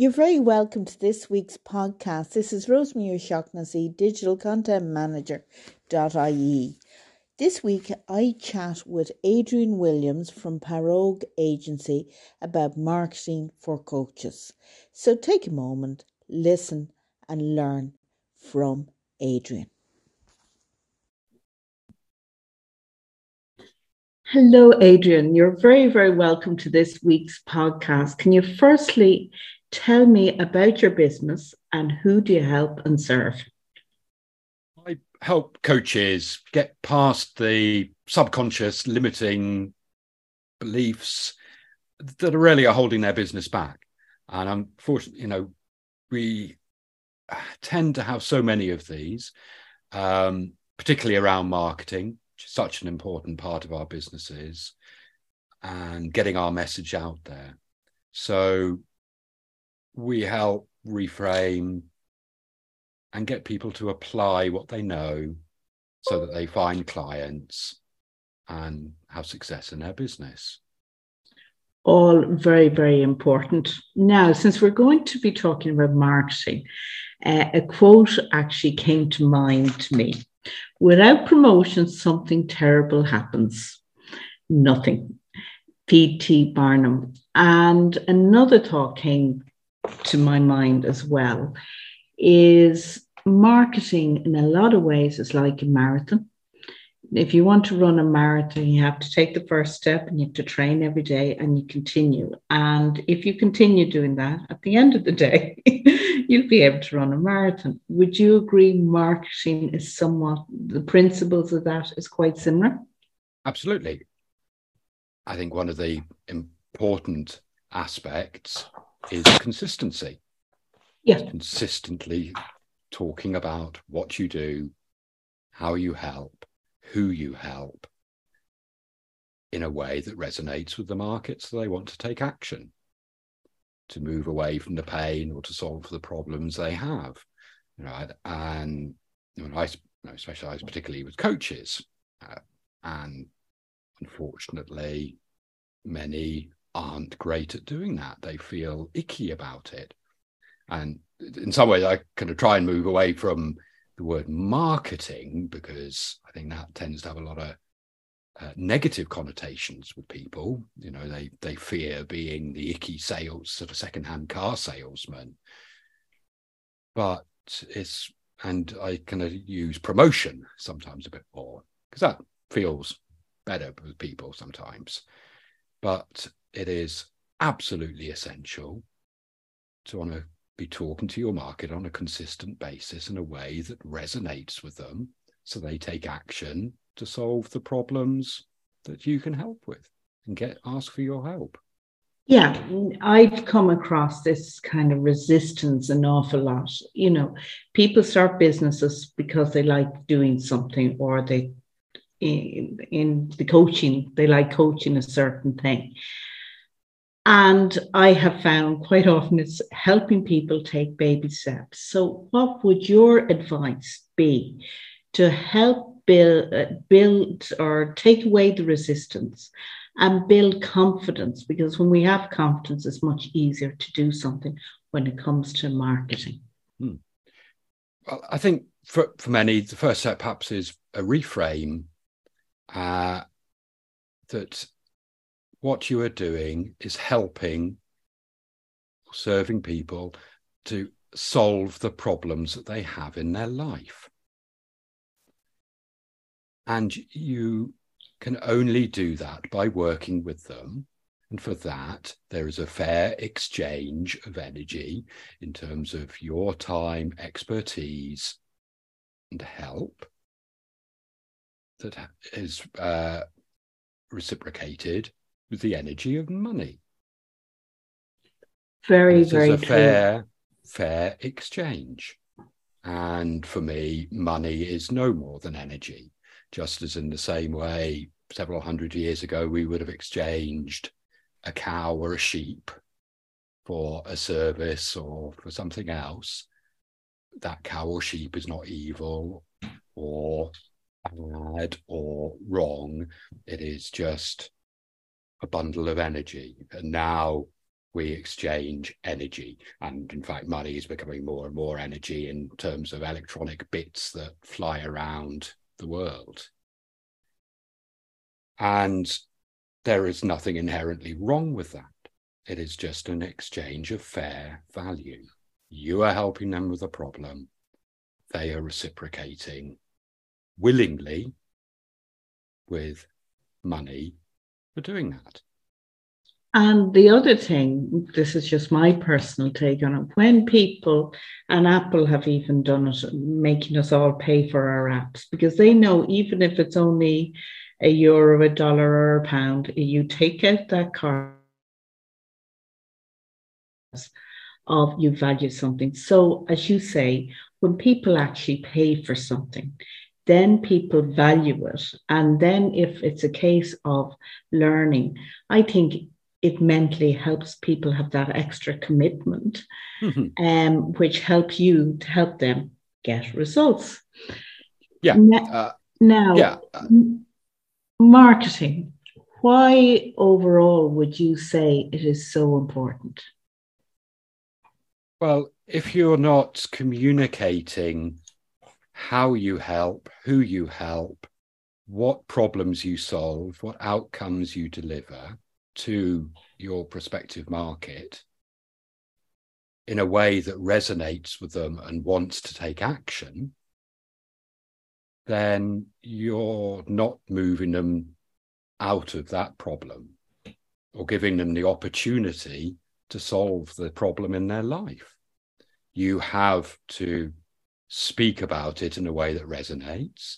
You're very welcome to this week's podcast. This is Rosemary O'Shaughnessy, Digital Content Manager.ie. This week I chat with Adrian Williams from Parogue Agency about marketing for coaches. So take a moment, listen and learn from Adrian. Hello, Adrian. You're very, very welcome to this week's podcast. Can you firstly tell me about your business and who do you help and serve? I help coaches get past the subconscious limiting beliefs that are really holding their business back. And unfortunately, we tend to have so many of these, particularly around marketing, which is such an important part of our businesses, and getting our message out there. So we help reframe and get people to apply what they know so that they find clients and have success in their business. All very, very important. Now, since we're going to be talking about marketing, a quote actually came to mind to me. Without promotion, something terrible happens. Nothing. P.T. Barnum. And another thought came to my mind as well, is marketing in a lot of ways is like a marathon. If you want to run a marathon, you have to take the first step and you have to train every day and you continue. And if you continue doing that, at the end of the day, you'll be able to run a marathon. Would you agree marketing is somewhat, the principles of that is quite similar? Absolutely. I think one of the important aspects is consistency. Yeah. Consistently talking about what you do, how you help, who you help, in a way that resonates with the market so they want to take action, to move away from the pain or to solve the problems they have. And I specialize particularly with coaches, and unfortunately, many aren't great at doing that. They feel icky about it. And in some ways, I kind of try and move away from the word marketing, because I think that tends to have a lot of negative connotations with people. They fear being the icky sales, sort of secondhand car salesman. But and I kind of use promotion sometimes a bit more, because that feels better with people sometimes. But it is absolutely essential to want to be talking to your market on a consistent basis in a way that resonates with them so they take action to solve the problems that you can help with and ask for your help. Yeah, I've come across this kind of resistance an awful lot. People start businesses because they like doing something, or in the coaching, they like coaching a certain thing. And I have found quite often it's helping people take baby steps. So what would your advice be to help build or take away the resistance and build confidence? Because when we have confidence, it's much easier to do something when it comes to marketing. Well, I think for many, the first step perhaps is a reframe, that what you are doing is helping, serving people to solve the problems that they have in their life. And you can only do that by working with them. And for that, there is a fair exchange of energy in terms of your time, expertise, and help that is reciprocated with the energy of money. Very, very true. Fair exchange. And for me, money is no more than energy. Just as in the same way, several hundred years ago, we would have exchanged a cow or a sheep for a service or for something else. That cow or sheep is not evil or bad or wrong. It is just a bundle of energy. And now we exchange energy. And in fact, money is becoming more and more energy in terms of electronic bits that fly around the world. And there is nothing inherently wrong with that. It is just an exchange of fair value. You are helping them with a problem. They are reciprocating willingly with money for doing that. And the other thing, this is just my personal take on it, when people, and Apple have even done it, making us all pay for our apps, because they know even if it's only €1, $1, or a pound, you take out that card of you value something. So as you say, when people actually pay for something, then people value it. And then if it's a case of learning, I think it mentally helps people have that extra commitment, which helps you to help them get results. Yeah. Marketing. Why overall would you say it is so important? Well, if you're not communicating how you help, who you help, what problems you solve, what outcomes you deliver to your prospective market in a way that resonates with them and wants to take action, then you're not moving them out of that problem or giving them the opportunity to solve the problem in their life. You have to speak about it in a way that resonates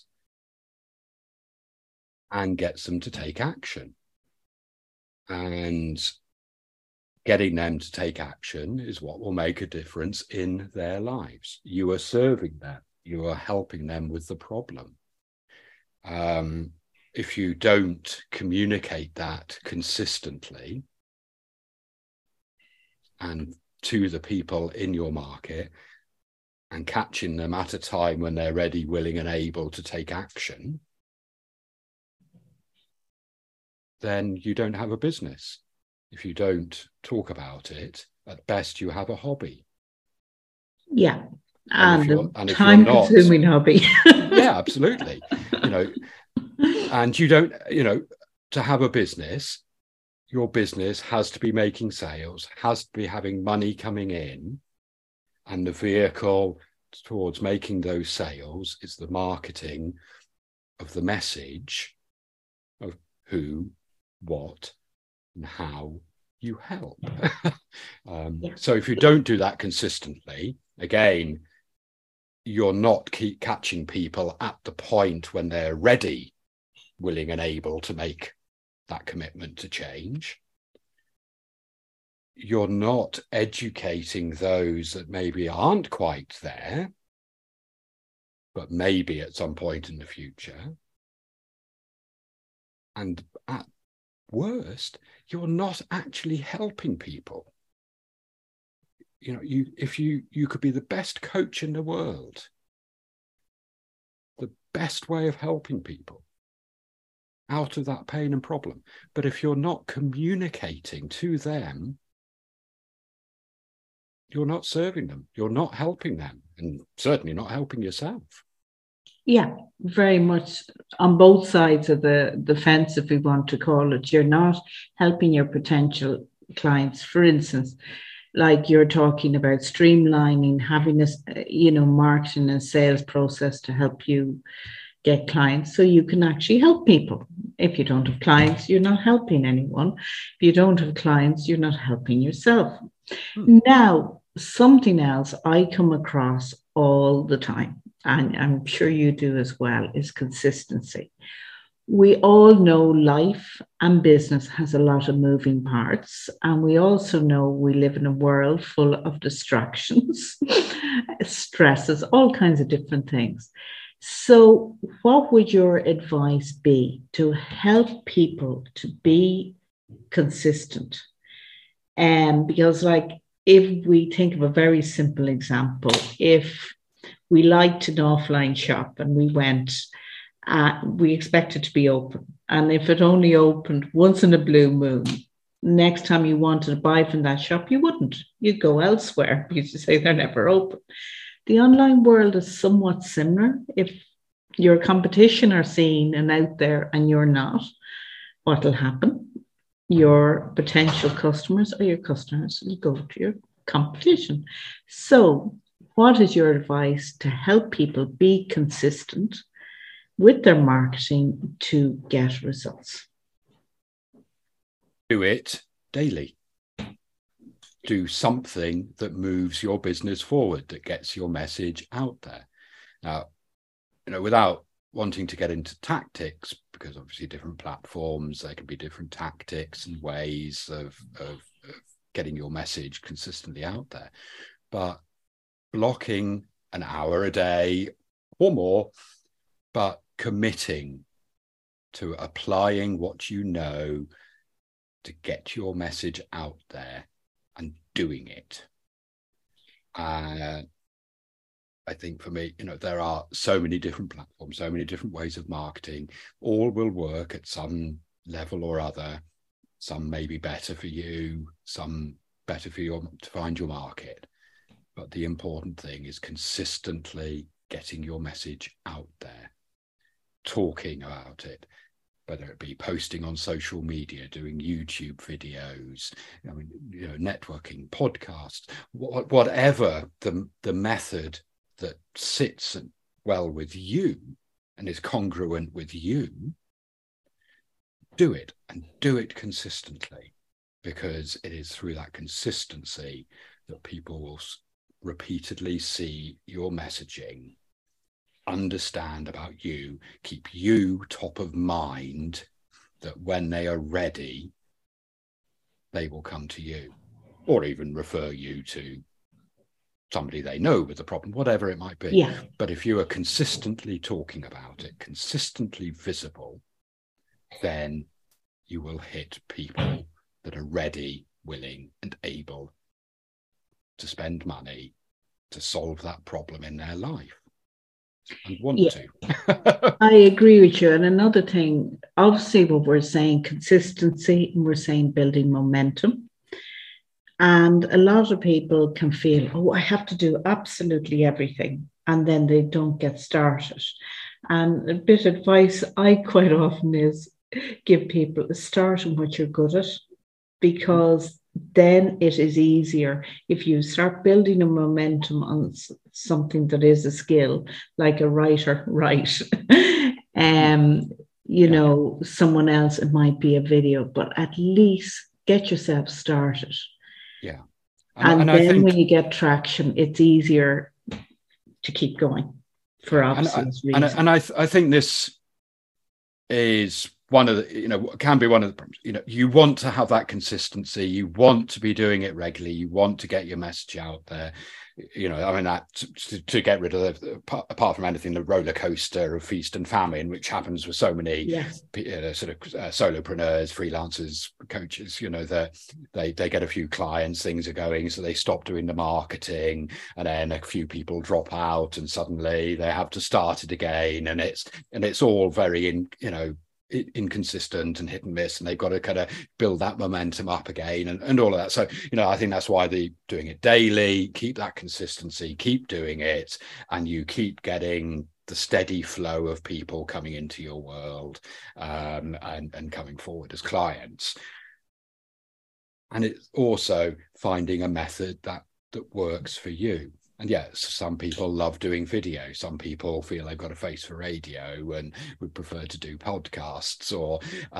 and gets them to take action. And getting them to take action is what will make a difference in their lives. You are serving them. You are helping them with the problem. If you don't communicate that consistently and to the people in your market and catching them at a time when they're ready, willing, and able to take action, then you don't have a business. If you don't talk about it, at best you have a hobby. Yeah. And a time-consuming hobby. Yeah, absolutely. And you don't, to have a business, your business has to be making sales, has to be having money coming in, and the vehicle towards making those sales is the marketing of the message of who, what, and how you help. So if you don't do that consistently, again, you're not catching people at the point when they're ready, willing and able to make that commitment to change. You're not educating those that maybe aren't quite there, but maybe at some point in the future. And at worst, you're not actually helping people. You could be the best coach in the world, the best way of helping people out of that pain and problem. But if you're not communicating to them, you're not serving them, you're not helping them, and certainly not helping yourself. Yeah, very much on both sides of the fence, if we want to call it. You're not helping your potential clients. For instance, like you're talking about streamlining, having a marketing and sales process to help you get clients so you can actually help people. If you don't have clients, you're not helping anyone. If you don't have clients, you're not helping yourself. Now, something else I come across all the time, and I'm sure you do as well, is consistency. We all know life and business has a lot of moving parts, and we also know we live in a world full of distractions, stresses, all kinds of different things. So what would your advice be to help people to be consistent? Because if we think of a very simple example, if we liked an offline shop and we went, we expected to be open. And if it only opened once in a blue moon, Next time you wanted to buy from that shop, you wouldn't. You'd go elsewhere because you say they're never open. The online world is somewhat similar. If your competition are seen and out there and you're not, what will happen? Your potential customers or your customers will go to your competition. So, what is your advice to help people be consistent with their marketing to get results? Do it daily. Do something that moves your business forward, that gets your message out there. Now, without wanting to get into tactics, because obviously different platforms, there can be different tactics and ways of getting your message consistently out there. But blocking an hour a day or more, but committing to applying what you know to get your message out there and doing it. I think for me, there are so many different platforms, so many different ways of marketing. All will work at some level or other. Some may be better for you, some better for you to find your market. But the important thing is consistently getting your message out there, talking about it, whether it be posting on social media, doing YouTube videos, networking, podcasts, whatever the method that sits well with you and is congruent with you, do it, and do it consistently, because it is through that consistency that people will repeatedly see your messaging, understand about you, keep you top of mind, that when they are ready, they will come to you, or even refer you to somebody they know with the problem, whatever it might be. Yeah. But if you are consistently talking about it, consistently visible, then you will hit people that are ready, willing, and able to spend money to solve that problem in their life and want to. I agree with you. And another thing, obviously, what we're saying, consistency, and we're saying building momentum. And a lot of people can feel, oh, I have to do absolutely everything, and then they don't get started. And a bit of advice I quite often is give people start on what you're good at, because then it is easier. If you start building a momentum on something that is a skill, like a writer, someone else, it might be a video, but at least get yourself started. Yeah. And then I think, when you get traction, it's easier to keep going for obvious reasons. And I think this is one of the, can be one of the problems. You want to have that consistency. You want to be doing it regularly. You want to get your message out there. That to get rid of apart from anything, the roller coaster of feast and famine, which happens with so many solopreneurs, freelancers, coaches. That they get a few clients, things are going, so they stop doing the marketing, and then a few people drop out, and suddenly they have to start it again, and it's all very inconsistent and hit and miss, and they've got to kind of build that momentum up again and all of that. So I think that's why doing it daily, keep that consistency, keep doing it, and you keep getting the steady flow of people coming into your world and coming forward as clients. And it's also finding a method that works for you. And yes, some people love doing video. Some people feel they've got a face for radio and would prefer to do podcasts or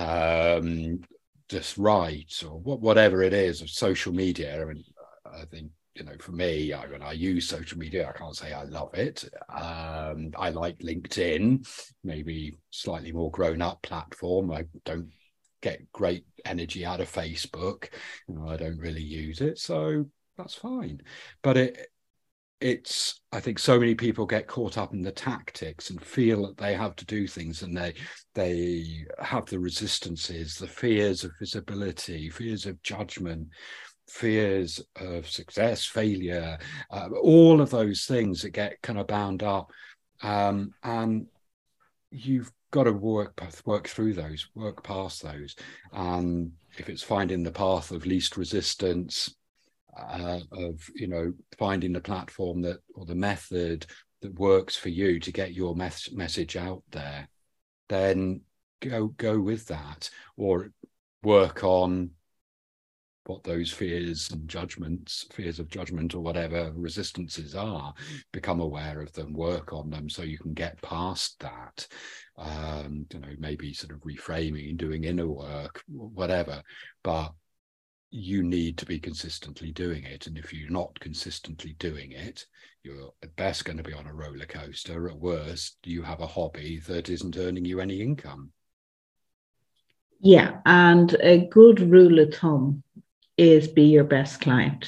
just write or whatever it is, or social media. And I think, for me, when I use social media, I can't say I love it. I like LinkedIn, maybe slightly more grown-up platform. I don't get great energy out of Facebook. I don't really use it, so that's fine. But I think so many people get caught up in the tactics and feel that they have to do things, and they have the resistances, the fears of visibility, fears of judgment, fears of success, failure, all of those things that get kind of bound up. And you've got to work through those, work past those. And if it's finding the path of least resistance, of finding the platform that or the method that works for you to get your message out there, then go with that, or work on what those fears of judgment or whatever resistances are. Become aware of them, work on them so you can get past that. Maybe sort of reframing, doing inner work, whatever, but you need to be consistently doing it. And if you're not consistently doing it, you're at best going to be on a roller coaster. At worst, you have a hobby that isn't earning you any income. Yeah, and a good rule of thumb is be your best client.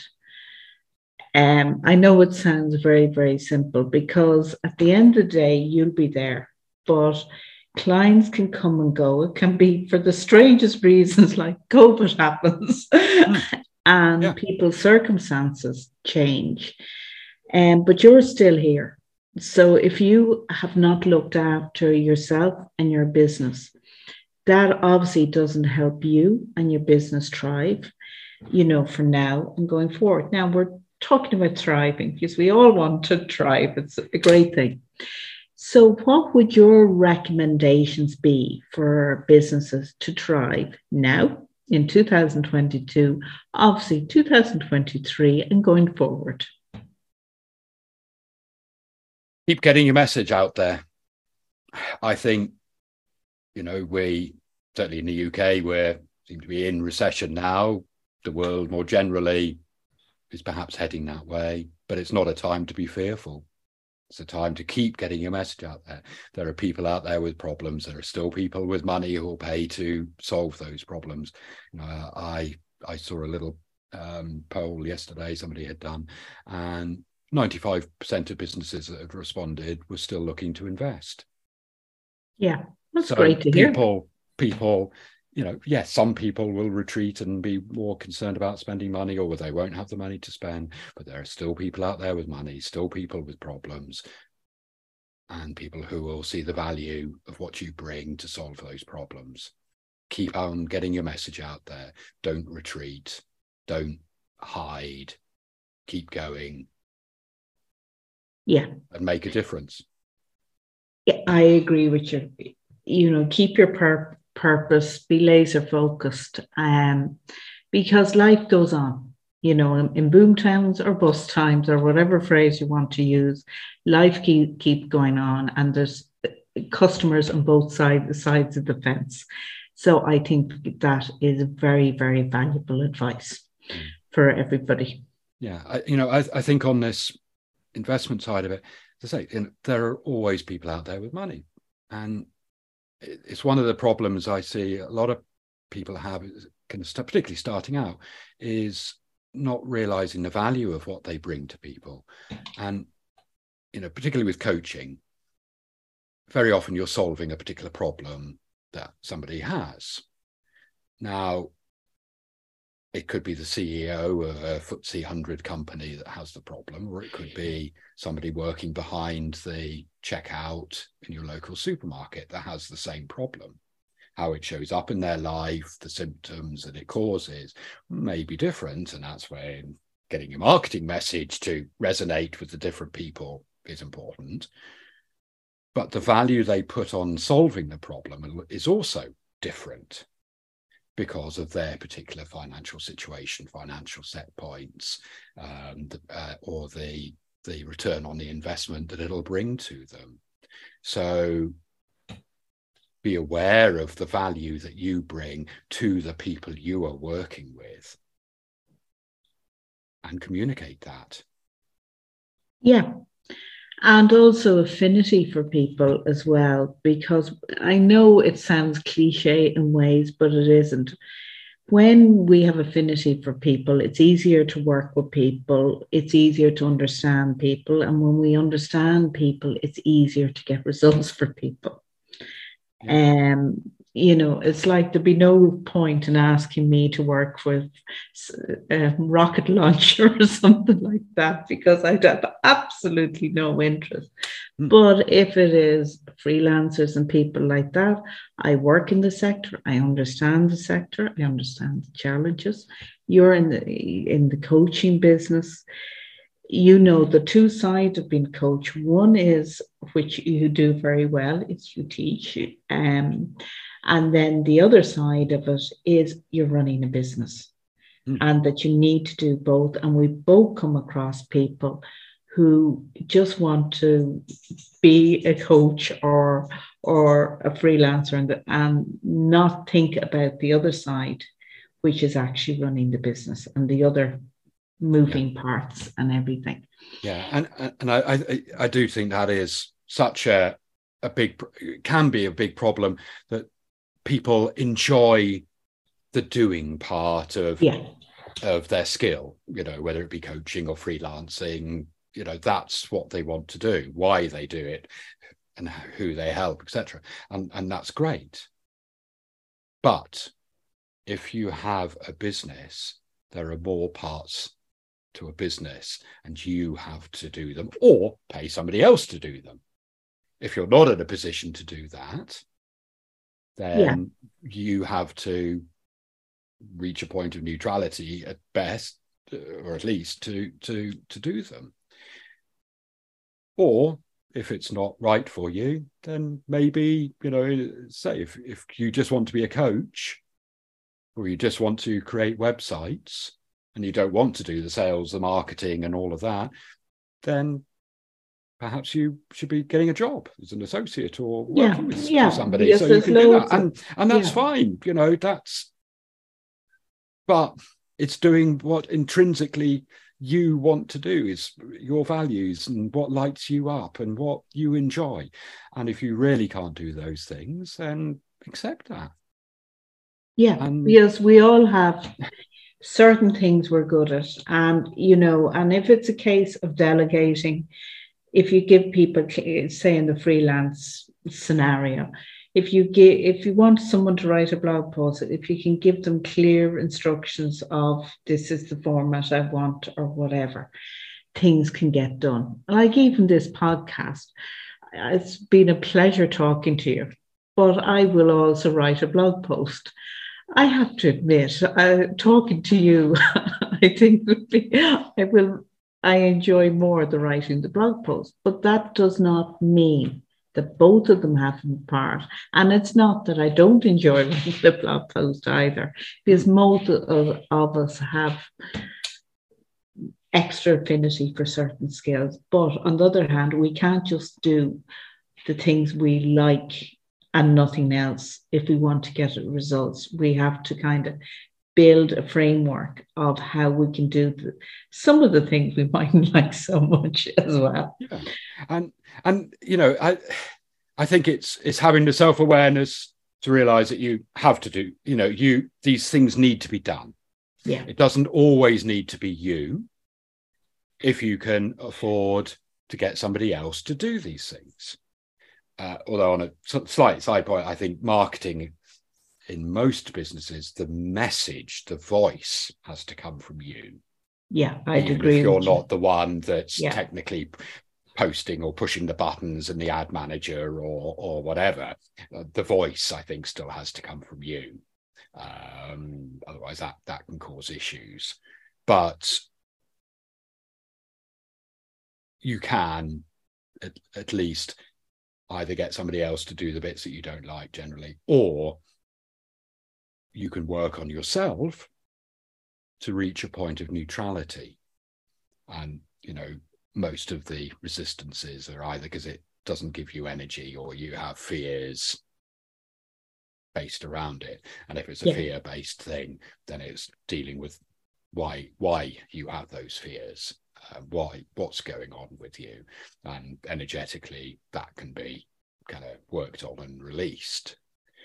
I know it sounds very, very simple, because at the end of the day, you'll be there, but clients can come and go. It can be for the strangest reasons, like COVID happens, and people's circumstances change. But you're still here. So if you have not looked after yourself and your business, that obviously doesn't help you and your business thrive, for now and going forward. Now we're talking about thriving, because we all want to thrive. It's a great thing. So what would your recommendations be for businesses to thrive now in 2022, obviously 2023 and going forward? Keep getting your message out there. I think, we certainly in the UK, we seem to be in recession now. The world more generally is perhaps heading that way, but it's not a time to be fearful. It's a time to keep getting your message out there. There are people out there with problems. There are still people with money who will pay to solve those problems. I saw a little poll yesterday somebody had done, and 95% of businesses that had responded were still looking to invest. Yeah, that's great to hear. People, yes, some people will retreat and be more concerned about spending money, or they won't have the money to spend, but there are still people out there with money, still people with problems, and people who will see the value of what you bring to solve those problems. Keep on getting your message out there. Don't retreat. Don't hide. Keep going. Yeah. And make a difference. Yeah, I agree with you. Keep your purpose, be laser focused, because life goes on, in boom times or bust times or whatever phrase you want to use, life keep going on, and there's customers on both sides of the fence. So I think that is very, very valuable advice for everybody. Yeah, I think on this investment side of it, to say, there are always people out there with money, and it's one of the problems I see a lot of people have, particularly starting out, is not realizing the value of what they bring to people. And particularly with coaching, very often you're solving a particular problem that somebody has. Now, it could be the CEO of a FTSE 100 company that has the problem, or it could be somebody working behind the checkout in your local supermarket that has the same problem. How it shows up in their life, the symptoms that it causes may be different, and that's where getting your marketing message to resonate with the different people is important. But the value they put on solving the problem is also different, because of their particular financial situation, financial set points, or the return on the investment that it'll bring to them. So be aware of the value that you bring to the people you are working with, and communicate that. Yeah. And also affinity for people as well, because I know it sounds cliche in ways, but it isn't. When we have affinity for people, it's easier to work with people, it's easier to understand people. And when we understand people, it's easier to get results for people. Yeah. it's like there'd be no point in asking me to work with a rocket launcher or something like that, because I'd have absolutely no interest. But if it is freelancers and people like that, I work in the sector, I understand the sector, I understand the challenges. You're in the coaching business. The two sides of being a coach. One is, which you do very well, is you teach. And then the other side of it is you're running a business, and that you need to do both. And we both come across people who just want to be a coach or a freelancer and not think about the other side, which is actually running the business and the other moving parts and everything. Yeah, and I do think that is such a big, can be a big problem, that people enjoy the doing part of their skill, whether it be coaching or freelancing. That's what they want to do, why they do it, and who they help, etc. And that's great. But if you have a business, there are more parts to a business, and you have to do them or pay somebody else to do them. If you're not in a position to do that, then you have to reach a point of neutrality at best, or at least to do them. Or if it's not right for you, then maybe, say if you just want to be a coach, or you just want to create websites and you don't want to do the sales, the marketing and all of that, then perhaps you should be getting a job as an associate or working with somebody, so you can do that. And that's fine, but it's doing what intrinsically you want to do, is your values and what lights you up and what you enjoy. And if you really can't do those things, then accept that. Yes, we all have certain things we're good at, and and if it's a case of delegating, if you give people, say in the freelance scenario, if you want someone to write a blog post, if you can give them clear instructions of this is the format I want or whatever, things can get done. Like even this podcast, it's been a pleasure talking to you, but I will also write a blog post. I have to admit, talking to you, I think I enjoy more the writing the blog post, but that does not mean that both of them have a part. And it's not that I don't enjoy writing the blog post either, because most of us have extra affinity for certain skills. But on the other hand, we can't just do the things we like and nothing else. If we want to get results, we have to kind of build a framework of how we can do some of the things we mightn't like so much as well. Yeah. And I think it's having the self-awareness to realize that you have to do, these things need to be done. Yeah. It doesn't always need to be you, if you can afford to get somebody else to do these things. Although on a slight side point, I think marketing in most businesses, the message, the voice has to come from you. Yeah, I'd agree. If you're not the one that's technically posting or pushing the buttons and the ad manager or whatever, the voice, I think, still has to come from you. Otherwise, that can cause issues. But you can at least either get somebody else to do the bits that you don't like generally, or you can work on yourself to reach a point of neutrality. And, most of the resistances are either because it doesn't give you energy or you have fears based around it. And if it's a fear-based thing, then it's dealing with why you have those fears, what's going on with you. And energetically, that can be kind of worked on and released.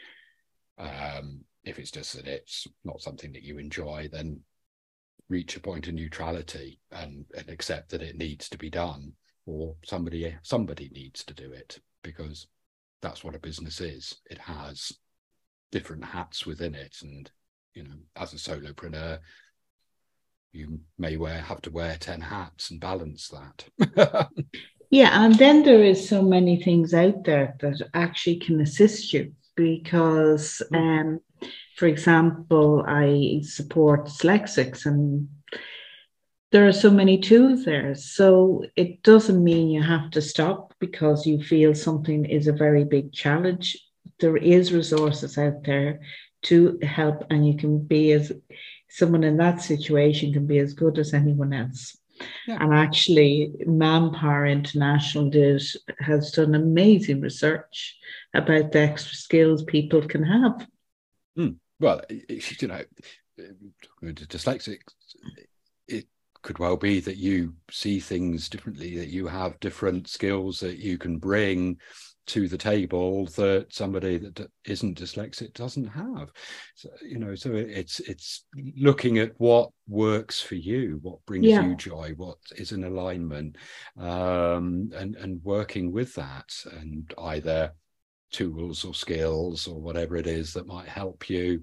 If it's just that it's not something that you enjoy, then reach a point of neutrality and accept that it needs to be done, or somebody needs to do it, because that's what a business is. It has different hats within it. And, you know, as a solopreneur, you may have to wear 10 hats and balance that. Yeah, and then there is so many things out there that actually can assist you because, for example, I support dyslexics and there are so many tools there. So it doesn't mean you have to stop because you feel something is a very big challenge. There is resources out there to help, and you can be someone in that situation can be as good as anyone else. Yeah. And actually, Manpower International has done amazing research about the extra skills people can have. Well, you know, dyslexic, it could well be that you see things differently, that you have different skills that you can bring to the table that somebody that isn't dyslexic doesn't have. So, you know, so it's looking at what works for you, what brings you joy, what is in alignment, and working with that, and either tools or skills or whatever it is that might help you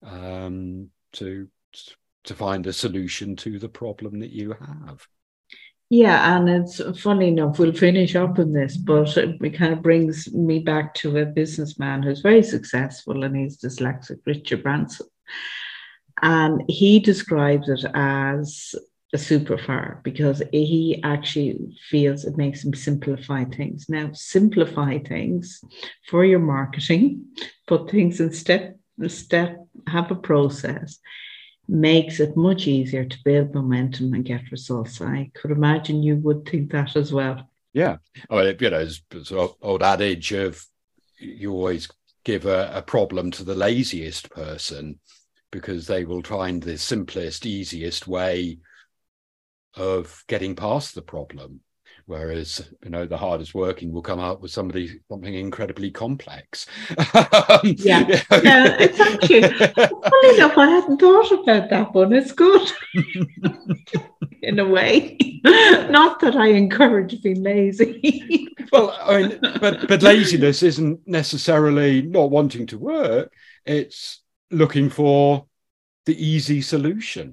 to find a solution to the problem that you have. Yeah, and it's funny enough, we'll finish up on this, but it kind of brings me back to a businessman who's very successful, and he's dyslexic, Richard Branson. And he describes it as a superpower because he actually feels it makes him simplify things. Now, simplify things for your marketing, put things in step, have a process, makes it much easier to build momentum and get results. I could imagine you would think that as well. Yeah. I mean, you know, it's an old adage of you always give a problem to the laziest person because they will find the simplest, easiest way of getting past the problem. Whereas, you know, the hardest working will come out with something incredibly complex. Yeah, it's actually, funny enough, I hadn't thought about that one. It's good in a way. Not that I encourage being lazy. Well, I mean, but laziness isn't necessarily not wanting to work. It's looking for the easy solution.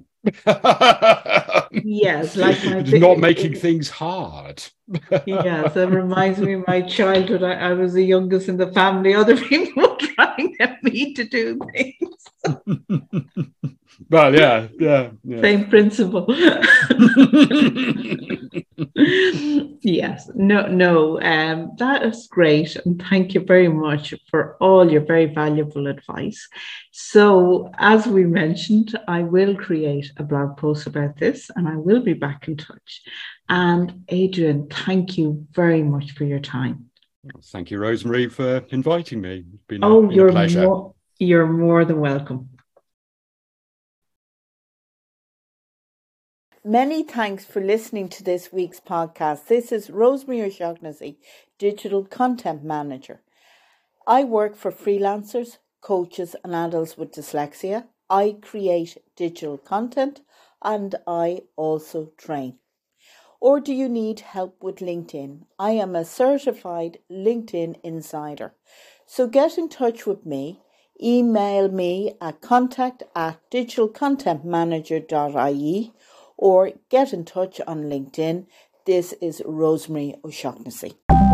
Yes, like not making things hard. Yes, it reminds me of my childhood. I was the youngest in the family. Other people were trying to get me to do things. Well, yeah. Same principle. Yes, no. That is great, and thank you very much for all your very valuable advice. So, as we mentioned, I will create a blog post about this, and I will be back in touch. And Adrian, thank you very much for your time. Thank you, Rosemary, for inviting me. It's been a pleasure. You're more than welcome. Many thanks for listening to this week's podcast. This is Rosemary O'Shaughnessy, Digital Content Manager. I work for freelancers, coaches and adults with dyslexia. I create digital content and I also train. Or do you need help with LinkedIn? I am a certified LinkedIn insider. So get in touch with me. Email me at contact@digitalcontentmanager.ie or get in touch on LinkedIn. This is Rosemary O'Shaughnessy.